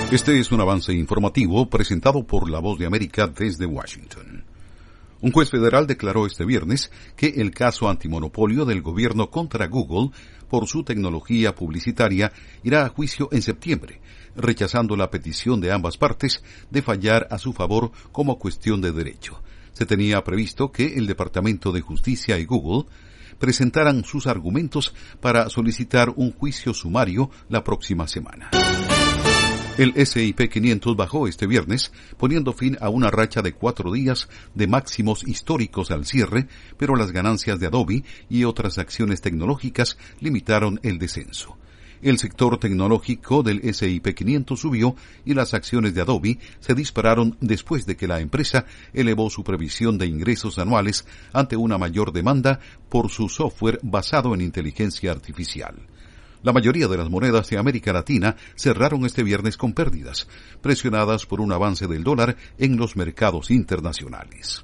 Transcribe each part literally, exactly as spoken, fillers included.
Este es un avance informativo presentado por La Voz de América desde Washington. Un juez federal declaró este viernes que el caso antimonopolio del gobierno contra Google por su tecnología publicitaria irá a juicio en septiembre, rechazando la petición de ambas partes de fallar a su favor como cuestión de derecho. Se tenía previsto que el Departamento de Justicia y Google presentaran sus argumentos para solicitar un juicio sumario la próxima semana. El ese y pe quinientos bajó este viernes, poniendo fin a una racha de cuatro días de máximos históricos al cierre, pero las ganancias de Adobe y otras acciones tecnológicas limitaron el descenso. El sector tecnológico del ese y pe quinientos subió y las acciones de Adobe se dispararon después de que la empresa elevó su previsión de ingresos anuales ante una mayor demanda por su software basado en inteligencia artificial. La mayoría de las monedas de América Latina cerraron este viernes con pérdidas, presionadas por un avance del dólar en los mercados internacionales.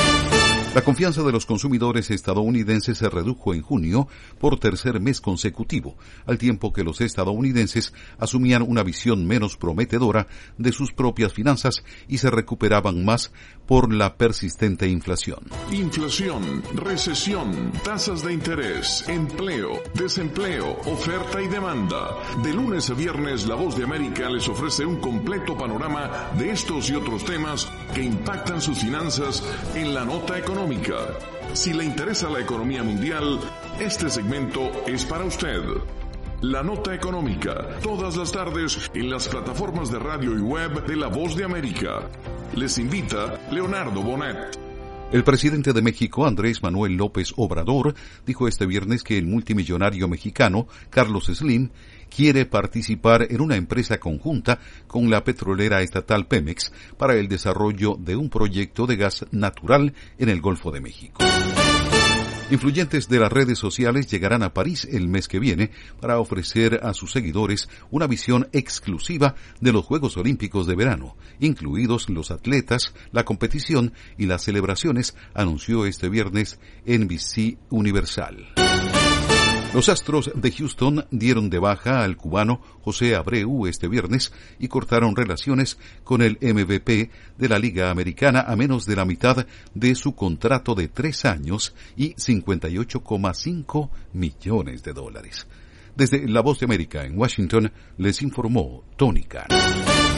La confianza de los consumidores estadounidenses se redujo en junio por tercer mes consecutivo, al tiempo que los estadounidenses asumían una visión menos prometedora de sus propias finanzas y se recuperaban más por la persistente inflación. Inflación, recesión, tasas de interés, empleo, desempleo, oferta y demanda. De lunes a viernes, La Voz de América les ofrece un completo panorama de estos y otros temas que impactan sus finanzas en la nota económica. Si le interesa la economía mundial, este segmento es para usted. La Nota Económica, todas las tardes en las plataformas de radio y web de La Voz de América. Les invita Leonardo Bonet. El presidente de México, Andrés Manuel López Obrador, dijo este viernes que el multimillonario mexicano, Carlos Slim, quiere participar en una empresa conjunta con la petrolera estatal Pemex para el desarrollo de un proyecto de gas natural en el Golfo de México. Influyentes de las redes sociales llegarán a París el mes que viene para ofrecer a sus seguidores una visión exclusiva de los Juegos Olímpicos de verano, incluidos los atletas, la competición y las celebraciones, anunció este viernes N B C Universal. Los Astros de Houston dieron de baja al cubano José Abreu este viernes y cortaron relaciones con el eme ve pe de la Liga Americana a menos de la mitad de su contrato de tres años y cincuenta y ocho coma cinco millones de dólares. Desde La Voz de América en Washington les informó Tony Cano.